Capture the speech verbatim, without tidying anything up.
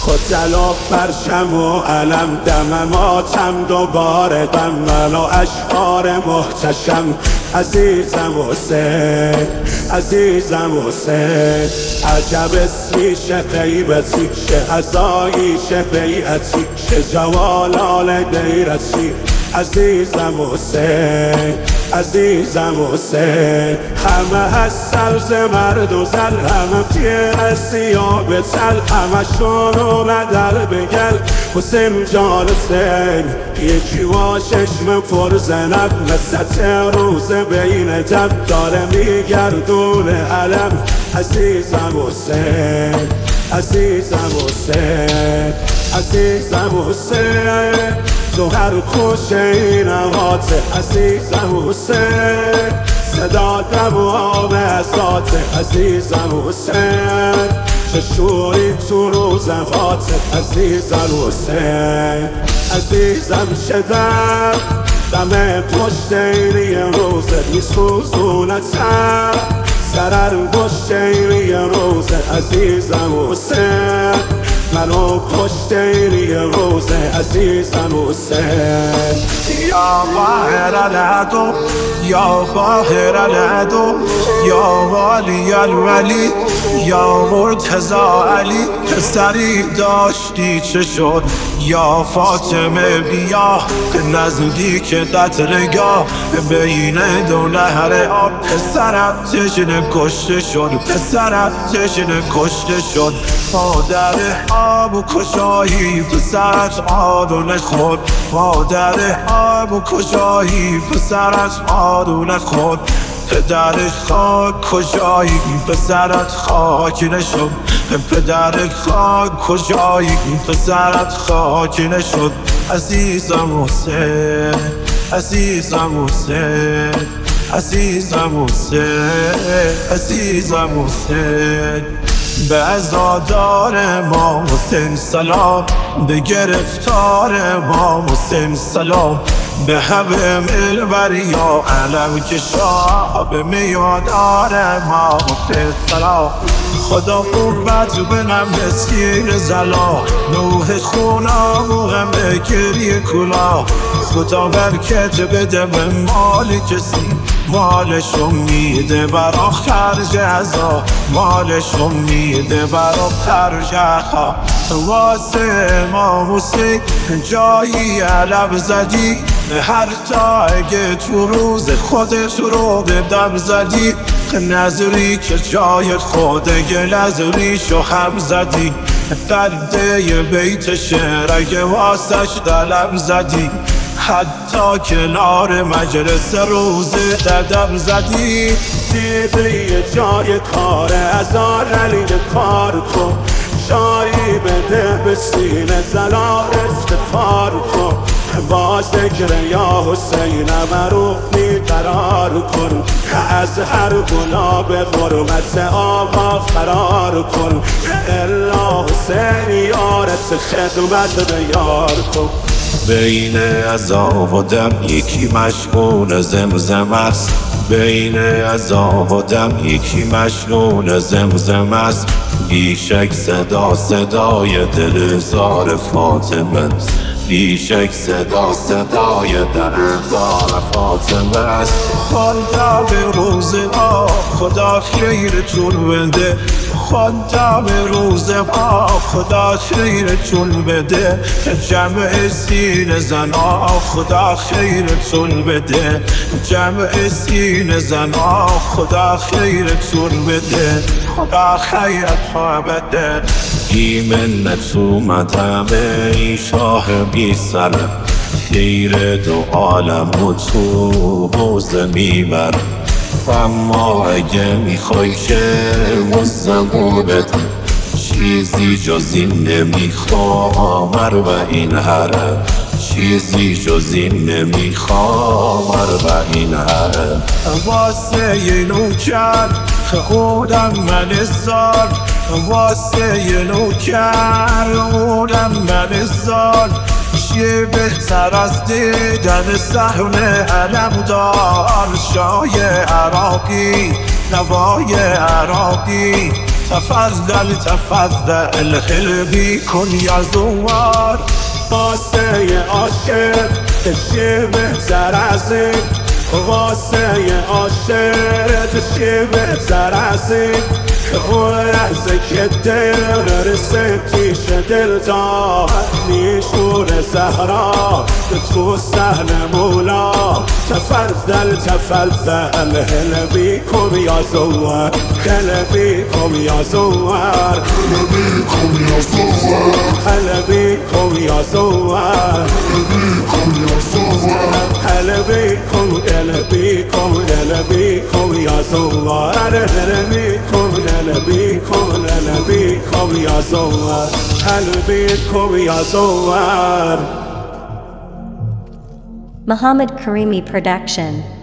خود جلاب پرشم و علم دم ماتم دوباره دم من و اشعار محتشم عزیزم حسین عزیزم حسین عجب اسمیشه غیبتی شه عزاییشه بیعتی شه جوالال دیرتی عزیزم حسین عزیزم حسین همه هستن ز مرد و زن همه پیه سیاه به تل همه شونو ندر بگل حسین جان حسین یکی با چشم پر زنب وسط روز بین دم داره میگردون علم عزیزم حسین عزیزم حسین عزیزم حسین تو هر خوشه نواته عزیزم حسین صدا دم و آب ازاته عزیزم حسین چه شوری تو روزهاته عزیزم حسین عزیزم شدم دم پشت اینی روزت میسوزونتم سرر پشت اینی روزت عزیزم حسین منو پشت اینی روزه عزیزم حسین یا باهر العدو یا باهر العدو یا والی الولی یا مرتضا علی پسری داشتی چه شد یا فاطمه بیا که نزدیک دترگاه بین دو نهر آب پسرم تشنه کشته شد پسرم تشنه کشته شد مادر آب و کشایی پسرت آدونه خود مادر آب و کشایی پسرت آدونه خود پدرش خاک کجایی پسرت خاک نشد پدرت خاک کجایی پسرت خاک نشد عزیزم حسین عزیزم حسین عزیزم حسین عزیزم حسین به عزادار ما حسین سلام به گرفتار ما حسین سلام به همه ملوریا علم کشا به میادار ما حسین سلام خدا قربت بنم مسکین زلا نوح خونا موهم گریه کلا خدا برکت بده به مال کسی مالشو میده برا خرج عزا مالشو میده برا خرج عخا واسه امام حسین جایی علم زدی هر تا اگه تو روز خودت رو به دم زدی نظری که جای خودگه نظریشو هم زدی درده بیت شعر اگه واسش دلم زدی حتی کنار مجلس روزه ددم زدی دیده یه جای کار ازار علی کار کن جایی بده به سینه زلال استفار کن با ذکر یا حسین مرو بیقرار کن از هر گناه به حرمت آقا فرار کن الا حسین یارت خدمت به یار کن بین عذاب و دم یکی مشغول زمزم است بین عذاب و دم یکی مشغول زمزم است بیشک صدا صدای دل زار فاطمه است بیشک صدا صدای دل زار فاطمه است خواندم روز ما خدا خیرتون بده خواندم روز ما خدا خیرتون بده جمع سین زنا خدا خیرتون بده جمع سین زنا خدا خیرتون بده خدا خیرت ها بده ایمنت اومدم ای شاه بی سرم خیر دو عالم و تو حوزه میبرم اما اگه میخوای که مزمو بدم چیزی جز این نمیخوام و این حرم چیزی جز این نمیخوام و این حرم واسه یه نوکر که اونم من زار واسه یه نوکر اونم من زار چیه بهتر از دیدن صحنه علمدار شای عراقی نوای عراقی تفضل تفضل هل بيكن يا زوار واسه عاشق تشی بهتر از این واسه عاشق تشی بهتر از این که اون لحظه که دل رسه پیش دل داد نیشون زهرا به تو سهل مولا تفضل تفضل هل بیکم یا زوار هل بیکم یا زوار هل بیکم یا زوار هل بیکم هل بیکم هل بیکم یا زوار هل بیکم هل بیکم هل بیکم یا زوار هل بیکم یا زوار. Muhammad Karimi Production.